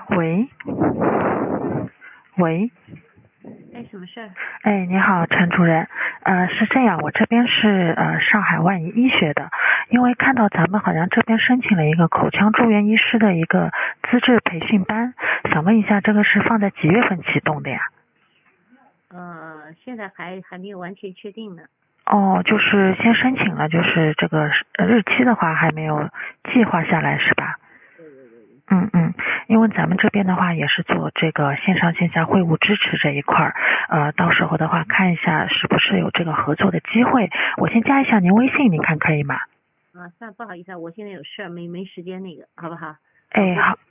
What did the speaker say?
喂，喂， 哎，什么事儿？ 哎，你好，陈主任。是这样，我这边是上海万怡医学的，因为看到咱们好像这边申请了一个口腔住院医师的一个资质培训班，想问一下，这个是放在几月份启动的呀？ 现在还没有完全确定呢。 哦，就是先申请了，就是这个日期的话还没有计划下来是吧？ 对对对对。 嗯嗯，因为咱们这边的话也是做这个线上线下会务支持这一块儿，到时候的话看一下是不是有这个合作的机会。我先加一下您微信，您看可以吗？ 算不好意思啊，我现在有事儿，没时间那个，好不好？ 哎，好，